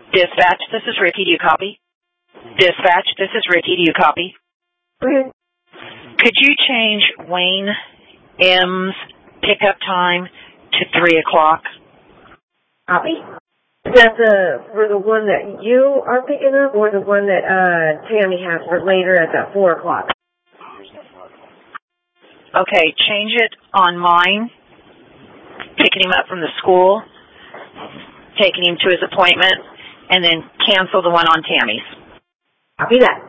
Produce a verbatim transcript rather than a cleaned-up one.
Dispatch, this is Ricky. Do you copy? Dispatch, this is Ricky. Do you copy? Go ahead. Could you change Wayne M's pickup time to three o'clock? Copy. Is that the, for the one that you are picking up or the one that uh, Tammy has for later at that four o'clock? Okay, change it on mine, picking him up from the school, taking him to his appointment, and then cancel the one on Tammy's. Copy that.